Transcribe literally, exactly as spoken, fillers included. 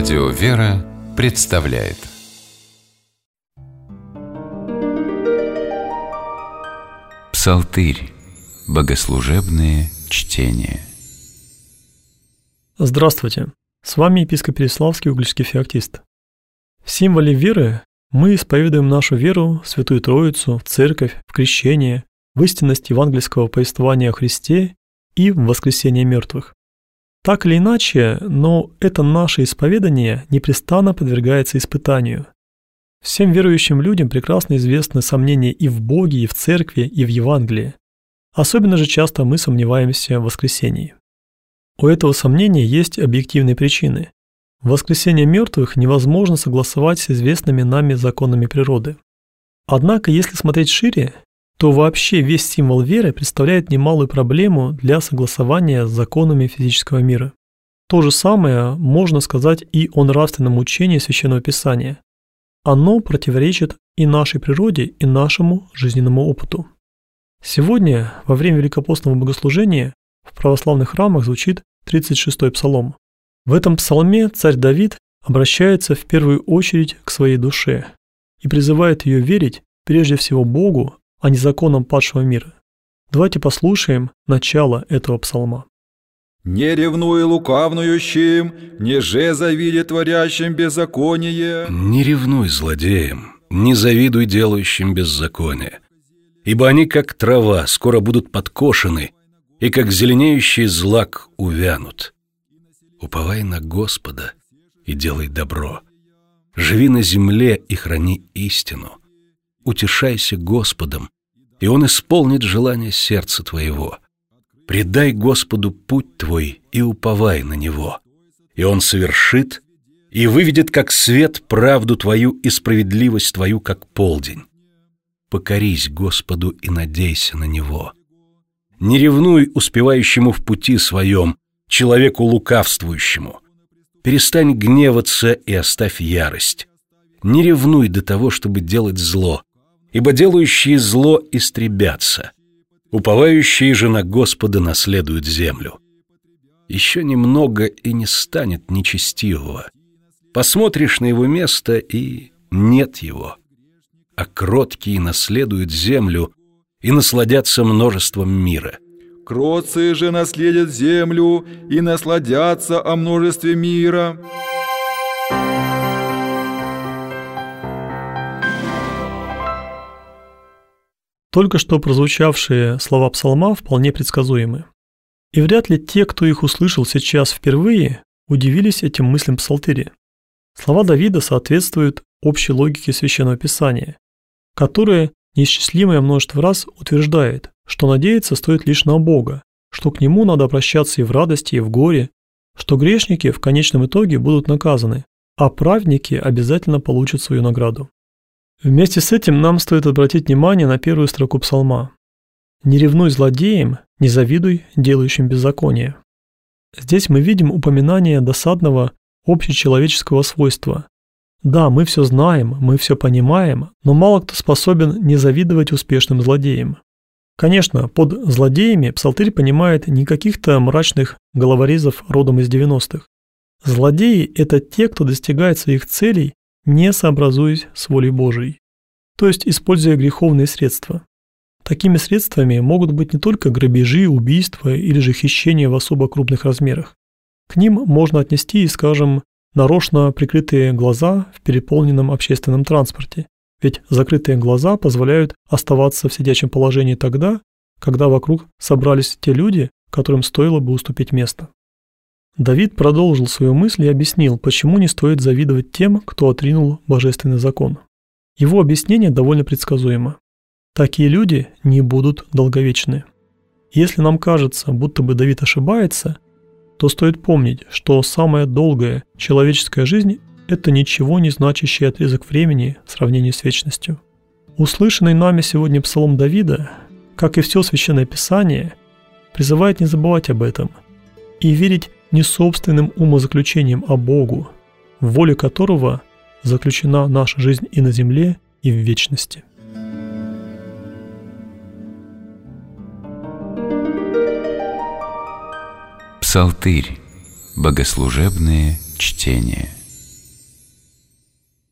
Радио «Вера» представляет Псалтырь. Богослужебные чтения. Здравствуйте! С вами епископ Переславский угличский феоктист. В символе веры мы исповедуем нашу веру в Святую Троицу, в Церковь, в крещение, в истинность евангельского повествования о Христе и в воскресение мертвых. Так или иначе, но это наше исповедание непрестанно подвергается испытанию. Всем верующим людям прекрасно известны сомнения и в Боге, и в Церкви, и в Евангелии. Особенно же часто мы сомневаемся в воскресении. У этого сомнения есть объективные причины. Воскресение мертвых невозможно согласовать с известными нами законами природы. Однако, если смотреть шире, то вообще весь символ веры представляет немалую проблему для согласования с законами физического мира. То же самое можно сказать и о нравственном учении Священного Писания. Оно противоречит и нашей природе, и нашему жизненному опыту. Сегодня, во время Великопостного богослужения, в православных храмах звучит тридцать шестой псалом. В этом псалме царь Давид обращается в первую очередь к своей душе и призывает ее верить прежде всего Богу, а не законам падшего мира. Давайте послушаем начало этого псалма. «Не ревнуй лукавнующим, неже завидя творящим беззаконие». «Не ревнуй злодеям, не завидуй делающим беззаконие, ибо они, как трава, скоро будут подкошены, и как зеленеющий злак увянут. Уповай на Господа и делай добро. Живи на земле и храни истину. Утешайся Господом, и Он исполнит желание сердца твоего. Предай Господу путь твой и уповай на Него, и Он совершит и выведет как свет правду твою и справедливость твою как полдень. Покорись Господу и надейся на Него. Не ревнуй успевающему в пути своем, человеку лукавствующему. Перестань гневаться и оставь ярость. Не ревнуй до того, чтобы делать зло, ибо делающие зло истребятся. Уповающие же на Господа наследуют землю. Еще немного, и не станет нечестивого. Посмотришь на его место, и нет его. А кроткие наследуют землю и насладятся множеством мира. Кротцы же наследят землю и насладятся о множестве мира». Только что прозвучавшие слова псалма вполне предсказуемы. И вряд ли те, кто их услышал сейчас впервые, удивились этим мыслям псалтыря. Слова Давида соответствуют общей логике Священного Писания, которое неисчислимое множество раз утверждает, что надеяться стоит лишь на Бога, что к Нему надо обращаться и в радости, и в горе, что грешники в конечном итоге будут наказаны, а праведники обязательно получат свою награду. Вместе с этим нам стоит обратить внимание на первую строку псалма. «Не ревнуй злодеям, не завидуй делающим беззаконие». Здесь мы видим упоминание досадного общечеловеческого свойства. Да, мы все знаем, мы все понимаем, но мало кто способен не завидовать успешным злодеям. Конечно, под злодеями псалтырь понимает не каких-то мрачных головорезов родом из девяностых. Злодеи – это те, кто достигает своих целей, не сообразуясь с волей Божией, то есть используя греховные средства. Такими средствами могут быть не только грабежи, убийства или же хищения в особо крупных размерах. К ним можно отнести и, скажем, нарочно прикрытые глаза в переполненном общественном транспорте, ведь закрытые глаза позволяют оставаться в сидячем положении тогда, когда вокруг собрались те люди, которым стоило бы уступить место. Давид продолжил свою мысль и объяснил, почему не стоит завидовать тем, кто отринул божественный закон. Его объяснение довольно предсказуемо. Такие люди не будут долговечны. Если нам кажется, будто бы Давид ошибается, то стоит помнить, что самая долгая человеческая жизнь – это ничего не значащий отрезок времени в сравнении с вечностью. Услышанный нами сегодня псалом Давида, как и все Священное Писание, призывает не забывать об этом и верить не собственным умозаключением, а Богу, в воле которого заключена наша жизнь и на земле, и в вечности. Псалтырь. Богослужебные чтения.